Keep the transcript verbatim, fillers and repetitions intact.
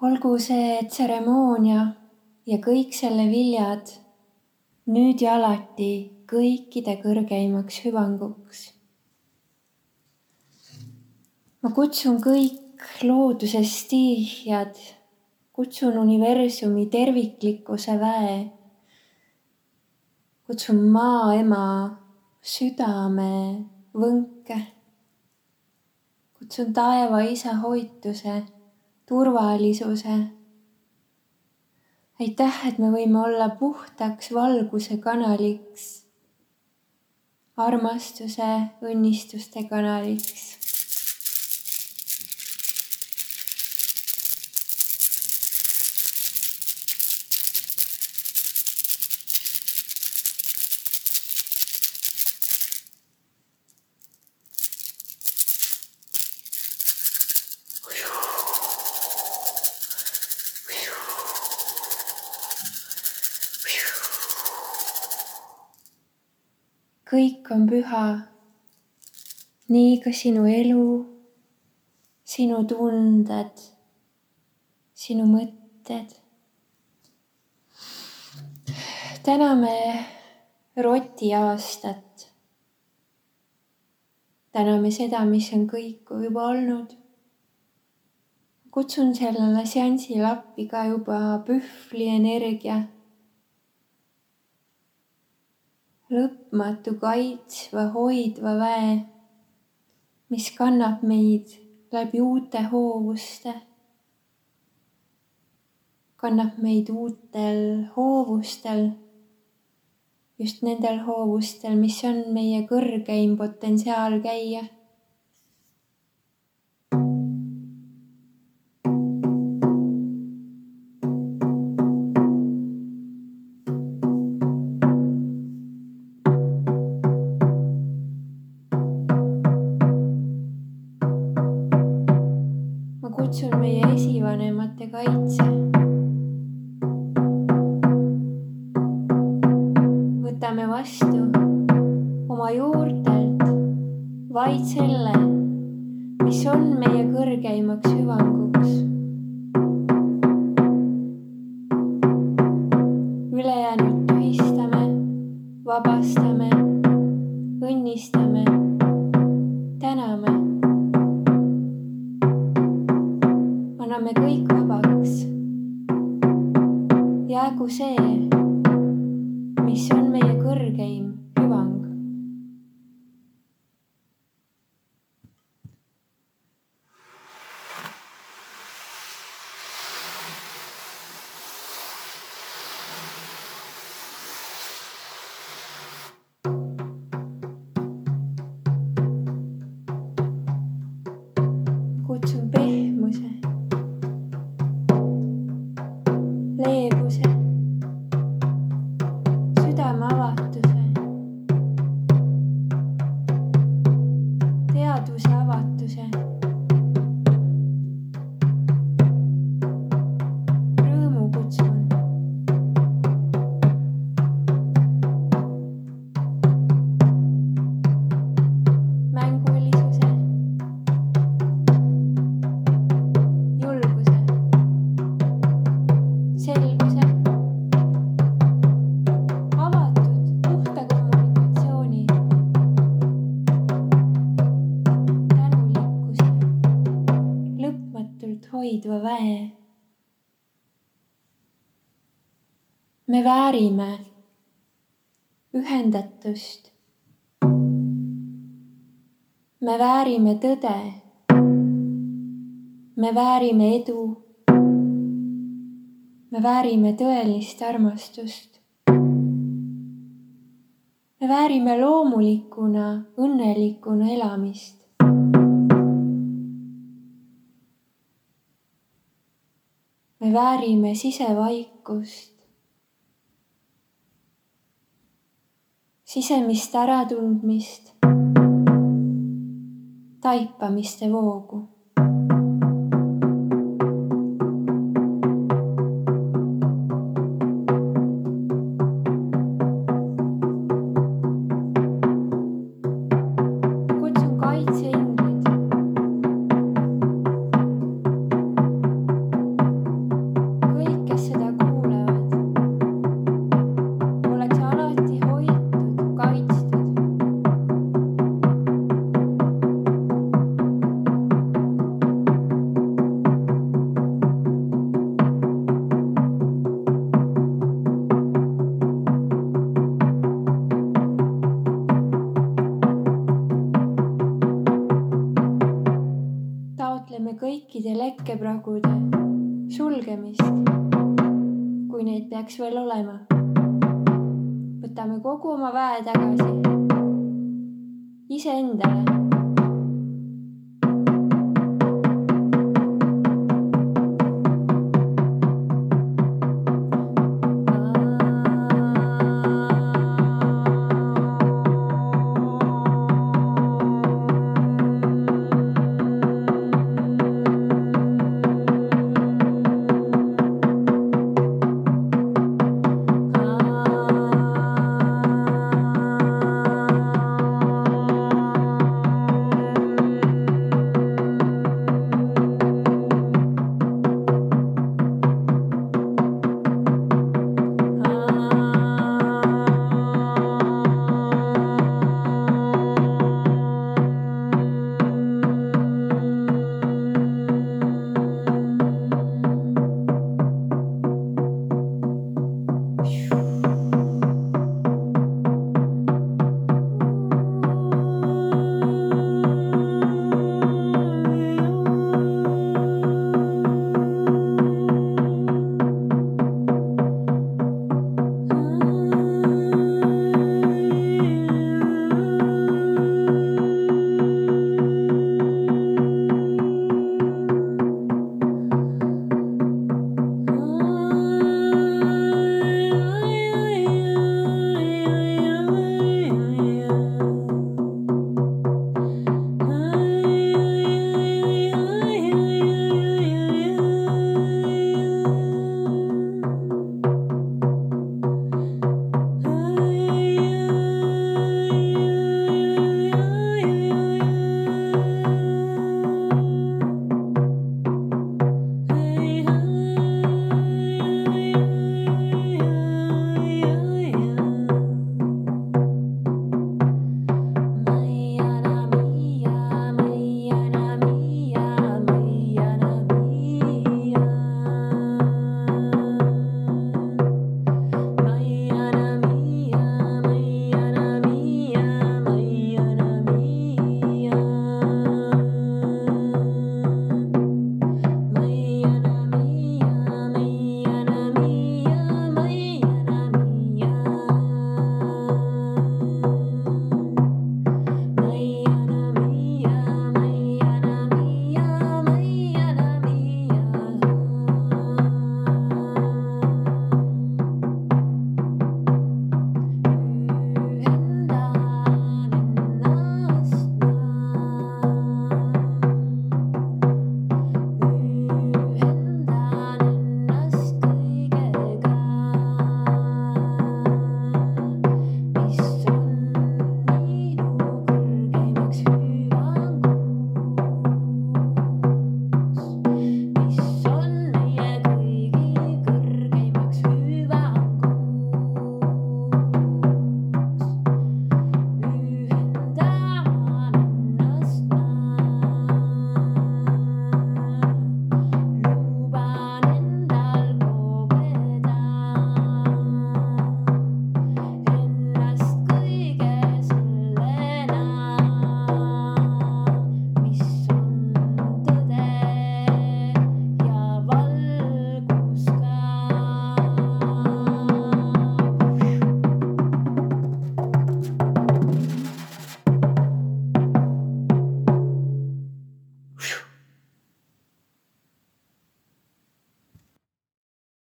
Olgu see tseremoonia ja kõik selle viljad nüüd ja alati kõikide kõrgeimaks hüvanguks. Ma kutsun kõik looduse stiihjad, kutsun universumi terviklikkuse väe, kutsun maaema südame võnke, kutsun taeva isa hoituse, turvalisuse. Aitäh, et me võime olla puhtaks valguse kanaliks, armastuse, õnnistuste kanaliks. Kõik on püha, nii ka sinu elu, sinu tunded, sinu mõtted. Täname roti aastat. Täname seda, mis on kõik juba olnud. Kutsun sellele seansile appi ka juba pühvli energia. Lõpmatu kaitsva, hoidva väe, mis kannab meid läbi uute hoovuste. Kannab meid uutel hoovustel, just nendel hoovustel, mis on meie kõrgeim potentsiaal käia. Kutsun meie esivanemate kaitse. Võtame vastu oma juurtelt vaid selle, mis on meie kõrgeimaks hüvanguks. Ülejäänud tühistame, vabastame, õnnistame, täname. Anname kõik vabaks. Jäägu see, mis on meie kõrgeim hüvang. Kutsun pehmuse, leebuse, südame avatuse, teadvuse avatuse, rõõmu kutsun. Mängulisuse, julguse, selguse, avatud, puhta kommunikatsiooni, tänulikkuse, lõpmatult hoidva väe. Me väärime ühendatust. Me väärime tõde. Me väärime edu. Me väärime tõelist armastust. Me väärime loomulikuna, õnnelikuna elamist. Me väärime sisevaikust, sisemist äratundmist, taipamiste voogu. Kutsun kaitseinglid, taotleme kõikide lekkepragude sulgemist, kui neid peaks veel olema. Võtame kogu oma väe tagasi iseendale.